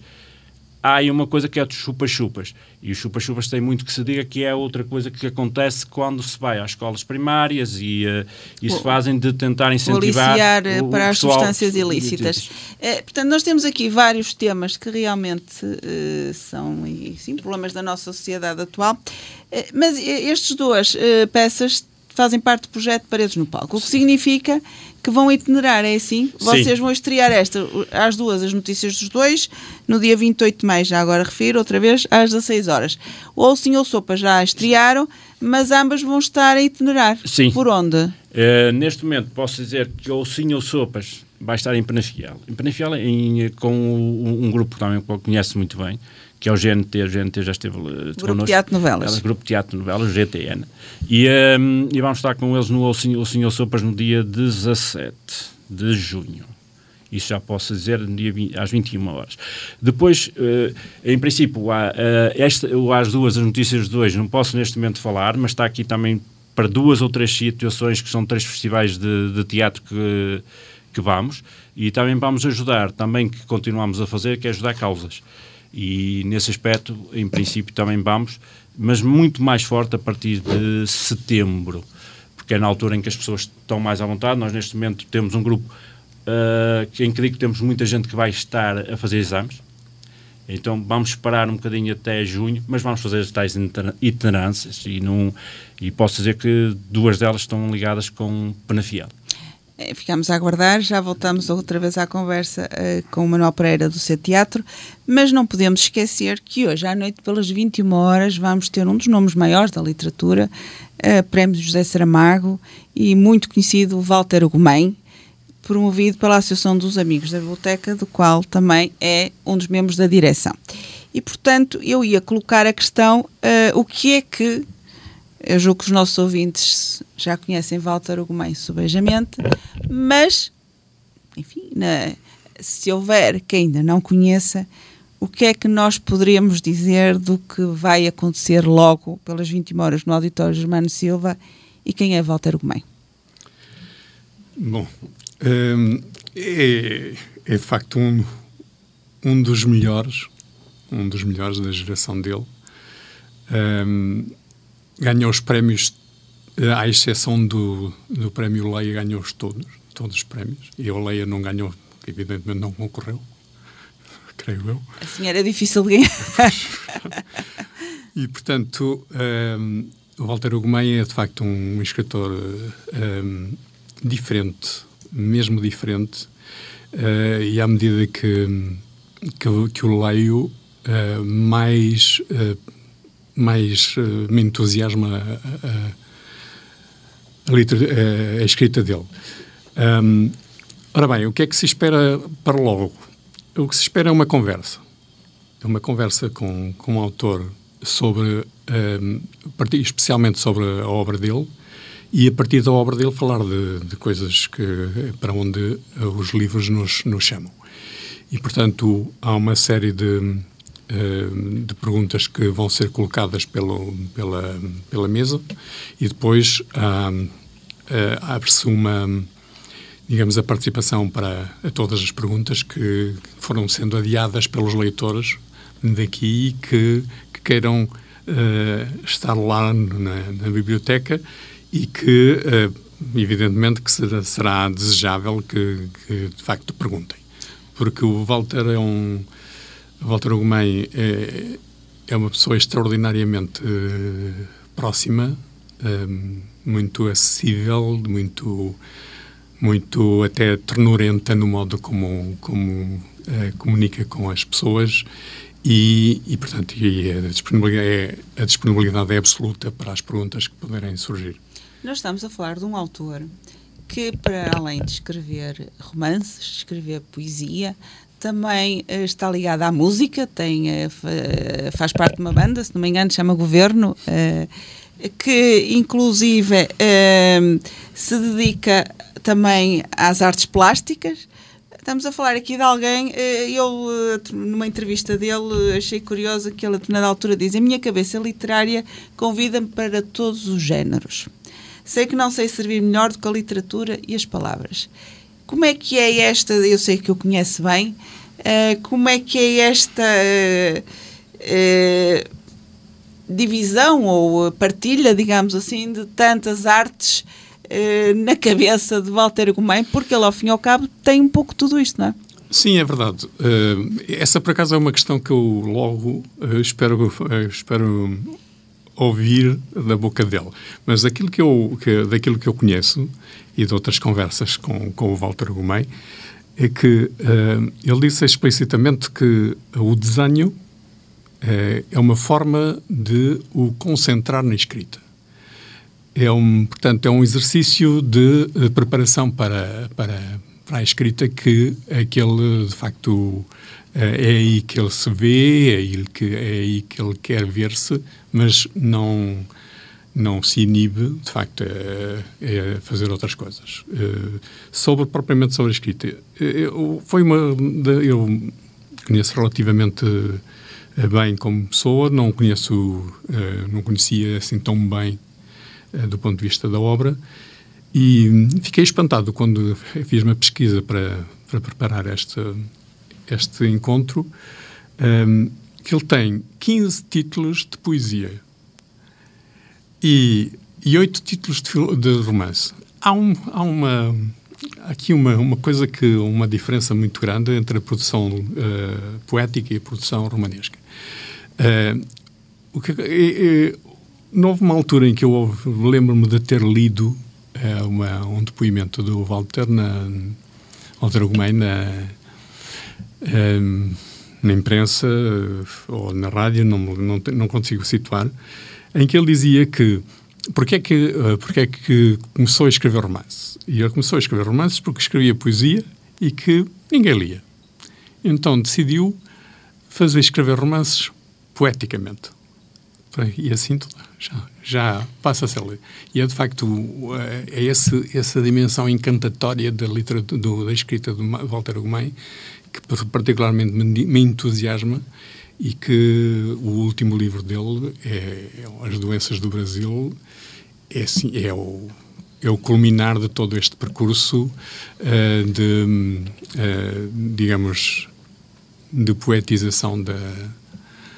há aí uma coisa que é dos chupa-chupas. E os chupa-chupas tem muito que se diga, que é outra coisa que acontece quando se vai às escolas primárias e, uh, e se fazem de tentar incentivar... Aliciar o, para o as pessoal, substâncias ilícitas. É, portanto, nós temos aqui vários temas que realmente uh, são e, sim, problemas da nossa sociedade atual, uh, mas estes duas uh, peças fazem parte do projeto Paredes no Palco, o que significa que vão itinerar, é assim? Vocês Sim. vão estrear esta, às duas, as notícias dos dois, no dia vinte e oito de maio, já agora refiro, outra vez, às dezasseis horas. Ou o Senhor Sopas já estrearam, mas ambas vão estar a itinerar. Sim. Por onde? Uh, neste momento posso dizer que o Senhor Sopas vai estar em Penafiel. Em Penafiel, em, com um, um grupo também que eu conheço muito bem, que é o G N T, o G N T já esteve uh, Grupo connosco. Teatro Novelas. É, Grupo Teatro Novelas, o G T N. E, um, e vamos estar com eles no O Senhor, o Senhor Sopas no dia dezassete de junho. Isso já posso dizer no dia vinte, às vinte e uma horas. Depois, uh, em princípio, há, uh, esta, às duas, as notícias de hoje, não posso neste momento falar, mas está aqui também para duas ou três situações, que são três festivais de, de teatro que, que vamos, e também vamos ajudar, também que continuamos a fazer, que é ajudar causas. E nesse aspecto, em princípio, também vamos, mas muito mais forte a partir de setembro, porque é na altura em que as pessoas estão mais à vontade. Nós, neste momento, temos um grupo uh, em que digo que temos muita gente que vai estar a fazer exames, então vamos esperar um bocadinho até junho, mas vamos fazer as tais itinerâncias, e, não, e posso dizer que duas delas estão ligadas com Penafiel. Ficamos a aguardar, já voltamos outra vez à conversa uh, com o Manuel Pereira do C Teatro, mas não podemos esquecer que hoje à noite, pelas vinte e uma horas, vamos ter um dos nomes maiores da literatura, uh, Prémio José Saramago, e muito conhecido, Walter Ugumem, promovido pela Associação dos Amigos da Biblioteca, do qual também é um dos membros da direção. E, portanto, eu ia colocar a questão, uh, o que é que... Eu julgo que os nossos ouvintes já conhecem Walter Ugumem subejamente, mas, enfim, na, se houver quem ainda não conheça, o que é que nós poderíamos dizer do que vai acontecer logo pelas vinte e uma horas no Auditório Germano Silva, e quem é Walter Ugumem? Bom, hum, é, é de facto um, um dos melhores, um dos melhores da geração dele. Hum, ganhou os prémios à exceção do, do prémio Leia, ganhou-os todos, todos os prémios. E a Leia não ganhou, evidentemente não concorreu, creio eu. Assim era difícil de ganhar. E, portanto, um, o Walter Ugumem é, de facto, um escritor um, diferente, mesmo diferente, uh, e à medida que, que, que o leio, uh, mais, uh, mais uh, me entusiasma a, a, a, a, a escrita dele. Um, ora bem, o que é que se espera para logo? O que se espera é uma conversa. É uma conversa com, com o autor sobre, um, especialmente sobre a obra dele, e a partir da obra dele falar de, de coisas que, para onde uh, os livros nos, nos chamam. E, portanto, há uma série de, uh, de perguntas que vão ser colocadas pelo, pela, pela mesa, e depois uh, uh, abre-se uma, digamos, a participação para a todas as perguntas que foram sendo adiadas pelos leitores daqui que, que queiram uh, estar lá na, na biblioteca, e que, uh, evidentemente, que será, será desejável que, que, de facto, perguntem. Porque o Walter é um... O Walter Ugumem é, é uma pessoa extraordinariamente uh, próxima, uh, muito acessível, muito, muito até ternurenta no modo como, como uh, comunica com as pessoas. E, e, portanto, e a, disponibilidade é, a disponibilidade é absoluta para as perguntas que puderem surgir. Nós estamos a falar de um autor que, para além de escrever romances, de escrever poesia, também uh, está ligado à música, tem, uh, faz parte de uma banda, se não me engano, chama Governo, uh, que inclusive uh, se dedica também às artes plásticas. Estamos a falar aqui de alguém, eu, numa entrevista dele, achei curioso que ele, a determinada altura, diz: a minha cabeça literária convida-me para todos os géneros. Sei que não sei servir melhor do que a literatura e as palavras. Como é que é esta, eu sei que eu conheço bem, como é que é esta divisão ou partilha, digamos assim, de tantas artes na cabeça de Walter Ugumem, porque ele, ao fim e ao cabo, tem um pouco tudo isto, não é? Sim, é verdade. Uh, essa, por acaso, é uma questão que eu logo uh, espero, uh, espero ouvir da boca dele. Mas aquilo que eu, que, daquilo que eu conheço, e de outras conversas com, com o Walter Ugumem, é que uh, ele disse explicitamente que o desenho uh, é uma forma de o concentrar na escrita. É um, portanto, é um exercício de uh, preparação para, para, para a escrita que aquele, de facto, uh, é aí que ele se vê, é aí que, é aí que ele quer ver-se, mas não, não se inibe, de facto, a, a fazer outras coisas. Uh, sobre, propriamente sobre a escrita, eu, foi uma, eu conheço relativamente bem como pessoa, não conheço, uh, não conhecia assim tão bem do ponto de vista da obra, e fiquei espantado quando fiz uma pesquisa para, para preparar este, este encontro, um, que ele tem quinze títulos de poesia e, e oito títulos de, de romance. Há, um, há uma, aqui uma, uma coisa que, uma diferença muito grande entre a produção uh, poética e a produção romanesca. Uh, o que é, é, Houve uma altura em que eu lembro-me de ter lido uh, uma, um depoimento do Walter, na, Walter Ugumem, na, um, na imprensa uh, ou na rádio, não, não, não consigo situar, em que ele dizia que porque é que, uh, porque é que começou a escrever romance. E ele começou a escrever romances porque escrevia poesia e que ninguém lia. Então decidiu fazer escrever romances poeticamente. E assim já, já passa a ser lido. E é, de facto, é esse, essa dimensão encantatória da, literatura, do, da escrita de Walter Ugumem que particularmente me, me entusiasma, e que o último livro dele, é, é As Doenças do Brasil, é, assim, é, o, é o culminar de todo este percurso uh, de, uh, digamos, de poetização da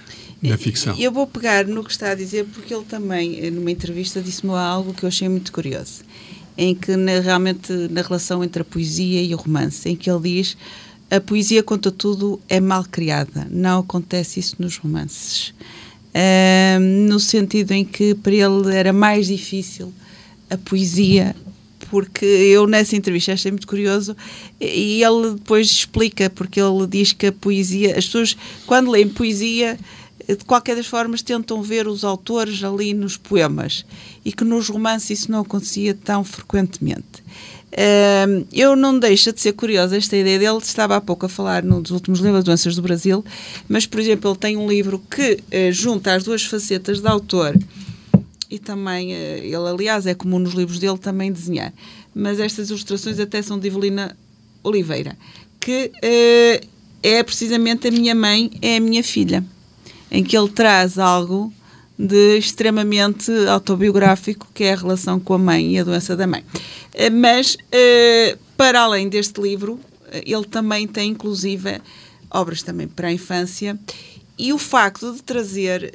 na ficção. Eu vou pegar no que está a dizer, porque ele também, numa entrevista, disse-me algo que eu achei muito curioso, em que na, realmente na relação entre a poesia e o romance, em que ele diz: a poesia, conta tudo, é mal criada, não acontece isso nos romances. Uh, no sentido em que para ele era mais difícil a poesia, porque eu nessa entrevista achei muito curioso, e ele depois explica, porque ele diz que a poesia, as pessoas quando leem poesia, de qualquer das formas tentam ver os autores ali nos poemas, e que nos romances isso não acontecia tão frequentemente. Uh, eu não deixa de ser curiosa esta ideia dele. Estava há pouco a falar num dos últimos livros, Doenças do Brasil, mas, por exemplo, ele tem um livro que uh, junta as duas facetas de autor, e também, uh, ele, aliás, é comum nos livros dele também desenhar, mas estas ilustrações até são de Evelina Oliveira, que uh, é precisamente A Minha Mãe é a Minha Filha, em que ele traz algo de extremamente autobiográfico, que é a relação com a mãe e a doença da mãe. Mas, para além deste livro, ele também tem, inclusive, obras também para a infância, e o facto de trazer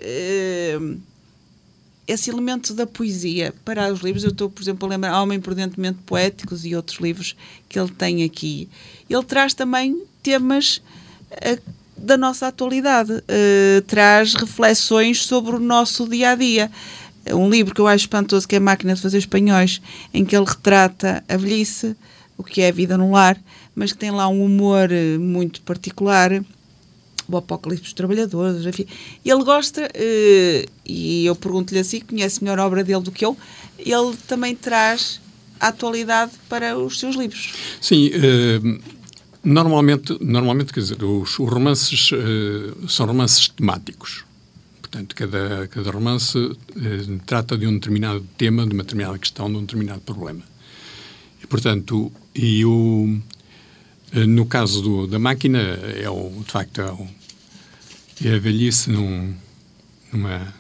esse elemento da poesia para os livros, eu estou, por exemplo, a lembrar Homem Prudentemente Poéticos e outros livros que ele tem aqui, ele traz também temas da nossa atualidade, uh, traz reflexões sobre o nosso dia-a-dia. Um livro que eu acho espantoso, que é A Máquina de Fazer Espanhóis, em que ele retrata a velhice, o que é a vida no lar, mas que tem lá um humor muito particular, o Apocalipse dos Trabalhadores, enfim. Ele gosta, uh, e eu pergunto-lhe assim, conhece melhor a obra dele do que eu, ele também traz a atualidade para os seus livros. Sim, uh... Normalmente, normalmente, quer dizer, os, os romances uh, são romances temáticos. Portanto, cada, cada romance uh, trata de um determinado tema, de uma determinada questão, de um determinado problema. E, portanto, e o, uh, no caso do, da Máquina, é o, de facto, é, o, é a velhice num, numa,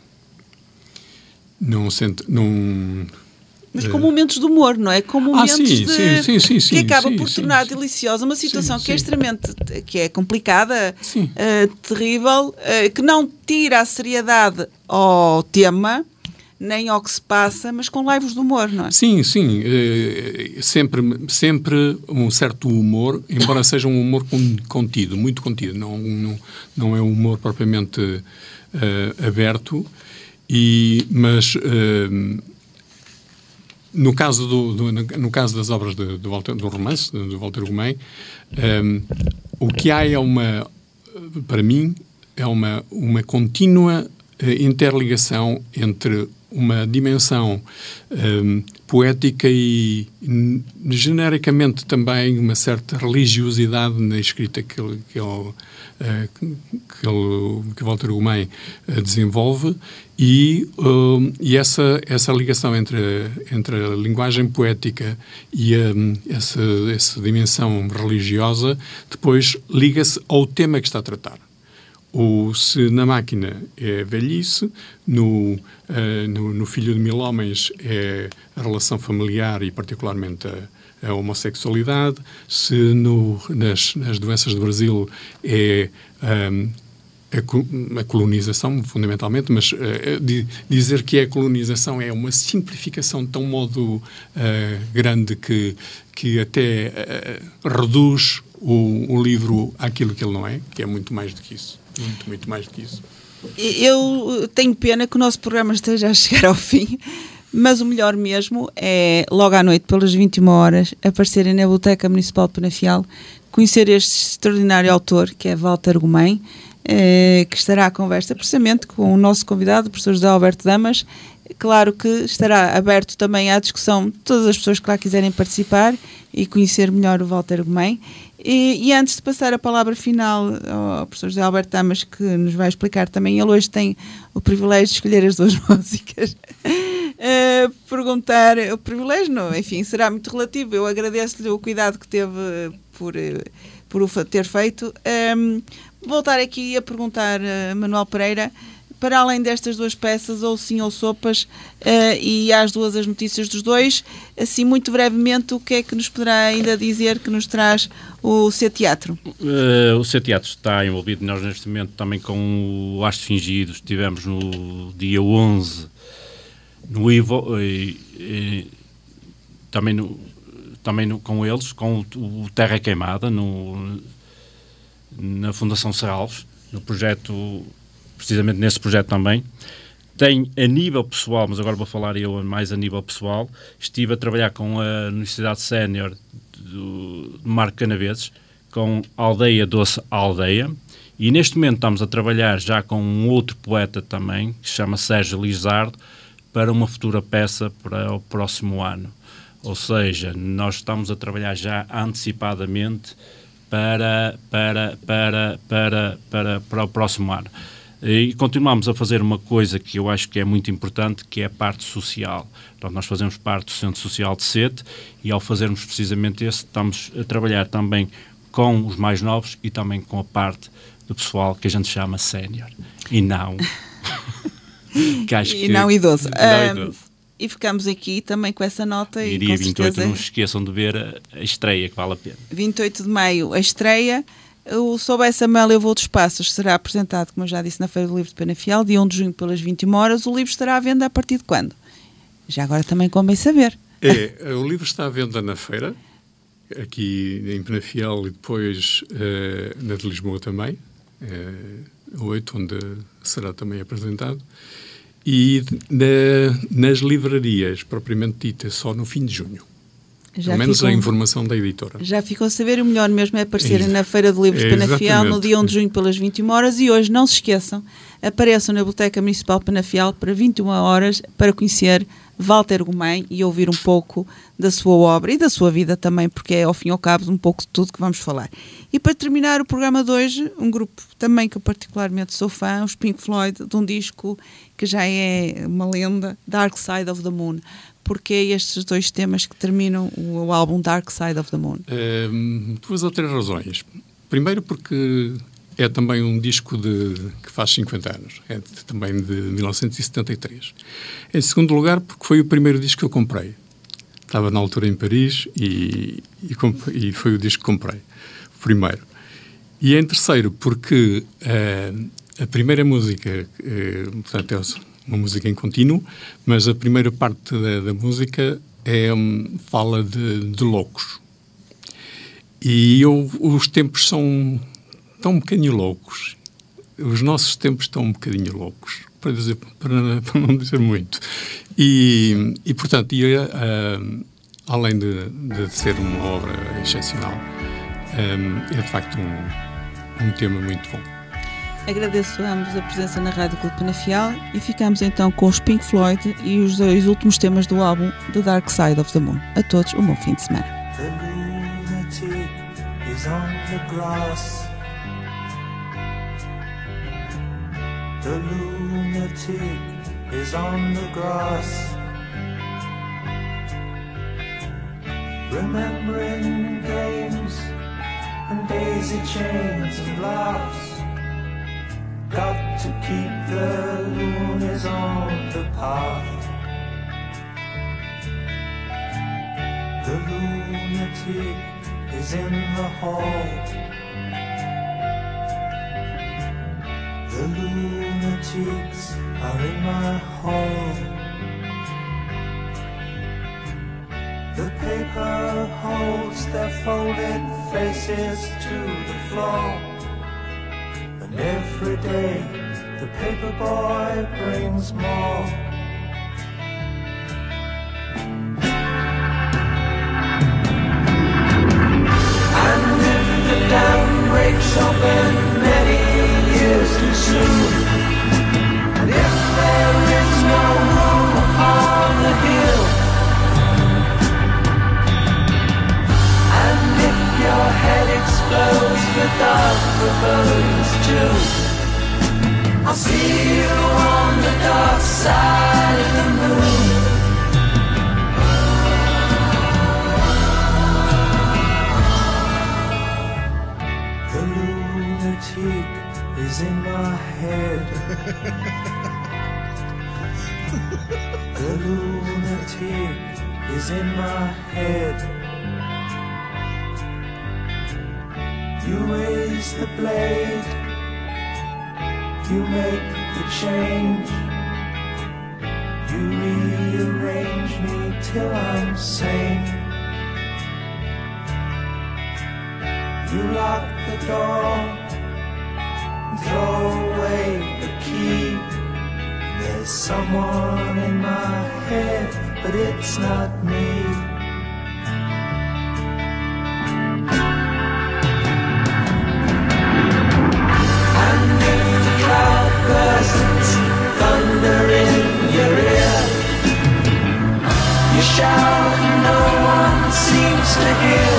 num, centro, num mas com momentos de humor, não é? Com momentos ah, sim, de... sim, sim, sim, sim, que acaba sim, por sim, tornar sim, deliciosa uma situação sim, que é sim. extremamente... que é complicada, uh, terrível, uh, que não tira a seriedade ao tema, nem ao que se passa, mas com laivos de humor, não é? Sim, sim. Uh, sempre, sempre um certo humor, embora seja um humor contido, muito contido. Não, não, não é um humor propriamente uh, aberto, e, mas... Uh, No caso, do, do, no caso das obras de, de Walter, do romance, do Walter Ugumem, um, o que há é uma, para mim, é uma, uma contínua uh, interligação entre uma dimensão um, poética e, genericamente, também uma certa religiosidade na escrita que ele, que ele, uh, que ele, que Walter Ugumem uh, desenvolve, e, uh, e essa, essa ligação entre, entre a linguagem poética e a, essa, essa dimensão religiosa depois liga-se ao tema que está a tratar. O, se na Máquina é velhice, no, uh, no, no Filho de Mil Homens é a relação familiar e particularmente a, a homossexualidade, se no, nas, nas Doenças do Brasil é um, a, a colonização, fundamentalmente, mas uh, de, dizer que é a colonização é uma simplificação de tão modo uh, grande que, que até uh, reduz o, o livro àquilo que ele não é, que é muito mais do que isso. Muito, muito mais do que isso. Eu tenho pena que o nosso programa esteja a chegar ao fim, mas o melhor mesmo é, logo à noite, pelas vinte e uma horas, aparecerem na Biblioteca Municipal de Penafiel, conhecer este extraordinário autor, que é Walter Ugumem, eh, que estará à conversa precisamente com o nosso convidado, o professor José Alberto Damas. Claro que estará aberto também à discussão de todas as pessoas que lá quiserem participar e conhecer melhor o Walter Ugumem. E, e antes de passar a palavra final ao professor José Alberto Damas, que nos vai explicar também, ele hoje tem o privilégio de escolher as duas músicas, uh, perguntar, o privilégio não, enfim, será muito relativo, eu agradeço-lhe o cuidado que teve por, por o ter feito. Um, voltar aqui a perguntar a Manuel Pereira, para além destas duas peças, ou Sim ou Sopas, uh, e às duas as notícias dos dois, assim muito brevemente, o que é que nos poderá ainda dizer que nos traz o C Teatro? Uh, o C Teatro está envolvido, nós neste momento também com o Astros Fingidos, estivemos no dia onze no Ivo, e, e, também, no, também no, com eles, com o, o Terra Queimada, no, na Fundação Serralves, no projeto, precisamente nesse projeto também. Tem a nível pessoal, mas agora vou falar eu mais a nível pessoal, estive a trabalhar com a Universidade Sénior do Marco Canaveses, com Aldeia Doce Aldeia, e neste momento estamos a trabalhar já com um outro poeta também, que se chama Sérgio Lizardo, para uma futura peça para o próximo ano. Ou seja, nós estamos a trabalhar já antecipadamente para, para, para, para, para, para o próximo ano. E continuamos a fazer uma coisa que eu acho que é muito importante, que é a parte social. Então, nós fazemos parte do Centro Social de Sete e, ao fazermos precisamente esse, estamos a trabalhar também com os mais novos e também com a parte do pessoal que a gente chama sénior. E não... que acho e que, não idoso. Não idoso. Um, e ficamos aqui também com essa nota. E e dia com vinte e oito certeza, não se esqueçam de ver a, a estreia, que vale a pena. vinte e oito de maio, a estreia. O Sob essa Mel Eu Vou dos Passos será apresentado, como eu já disse, na Feira do Livro de Penafiel, dia um de junho pelas vinte e uma horas. O livro estará à venda a partir de quando? Já agora também convém saber. É, o livro está à venda na feira, aqui em Penafiel e depois uh, na de Lisboa também, uh, oito, onde será também apresentado. E na, nas livrarias, propriamente dita, só no fim de junho. Já Pelo menos ficam, a informação da editora. Já ficou a saber, o melhor mesmo é aparecerem É, na Feira do Livro de é, Penafiel no exatamente. dia um de junho pelas vinte e uma horas, e hoje, não se esqueçam, apareçam na Biblioteca Municipal de Penafiel para vinte e uma horas para conhecer Walter Gomain e ouvir um pouco da sua obra e da sua vida também, porque é ao fim e ao cabo um pouco de tudo que vamos falar. E para terminar o programa de hoje, um grupo também que eu particularmente sou fã, os Pink Floyd, de um disco que já é uma lenda, Dark Side of the Moon. Porque é estes dois temas que terminam o, o álbum Dark Side of the Moon? Um, duas ou três razões. Primeiro porque é também um disco de, que faz cinquenta anos. É de, também de mil novecentos e setenta e três. Em segundo lugar, porque foi o primeiro disco que eu comprei. Estava na altura em Paris e, e, comp- e foi o disco que comprei. O primeiro. E em terceiro, porque uh, a primeira música, uh, portanto, é uma música em contínuo, mas a primeira parte da, da música é, um, fala de, de loucos. E eu, os tempos são tão um bocadinho loucos. Os nossos tempos estão um bocadinho loucos, para, dizer, para, para não dizer muito. E, e portanto, e, uh, além de, de ser uma obra excepcional, um, é de facto um, um tema muito bom. Agradeço a ambos a presença na Rádio Clube Penafiel e ficamos então com os Pink Floyd e os dois últimos temas do álbum The Dark Side of the Moon. A todos, um bom fim de semana. The lunatic is on the grass. The lunatic is on the grass. Remembering games and daisy chains and laughs. Got to keep the loonies on the path. The lunatic is in the hall. The lunatics are in my hall. The paper holds their folded faces to the floor. And every day the paper boy brings more. And if the dam breaks open many years too soon, and if there is no room upon the hill, and if your head explodes, the dark forebodings too, I'll see you on the dark side of the moon. The lunatic is in my my head. The lunatic is in my head. You raise the blade, you make the change, you rearrange me till I'm sane. You lock the door and throw away the key. There's someone in my head, but it's not me. And if the cloud bursts, thunder in your ear, you shout and no one seems to hear.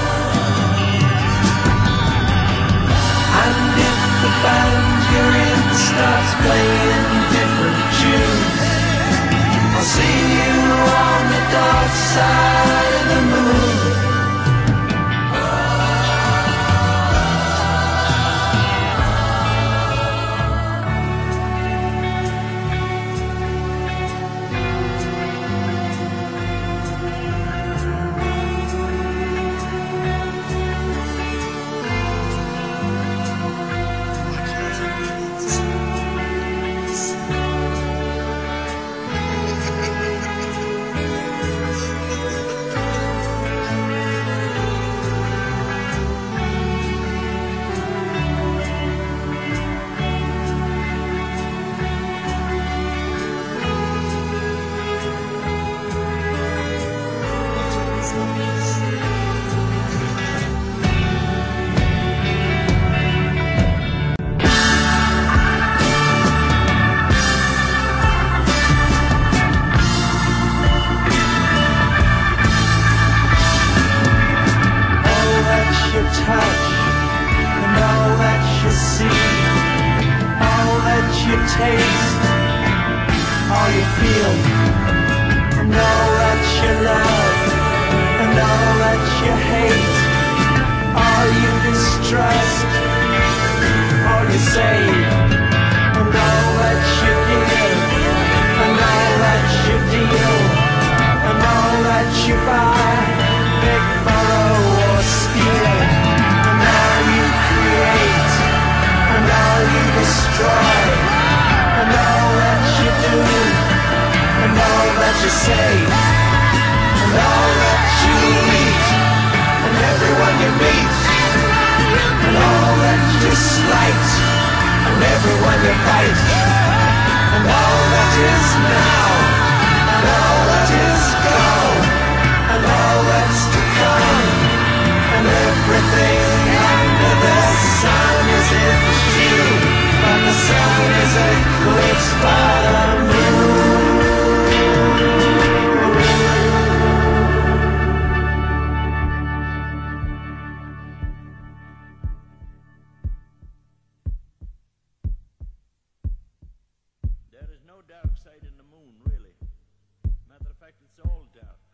And if the band you're in starts playing different tunes, I'll see you on the dark side of the moon. Taste all you feel, and all that you love, and all that you hate, all you distrust, all you save, and all that you give, and all that you deal, and all that you buy, beg, borrow or steal, and all you create, and all you destroy. And all that you do, and all that you say, and all that you eat, and everyone you meet, and all that you slight, and everyone you fight, and all that is now, and all that is gone, and all that's to come, and everything under the sun is in you. But the sun is eclipsed by the moon. There is no dark side in the moon, really. Matter of fact, it's all dark.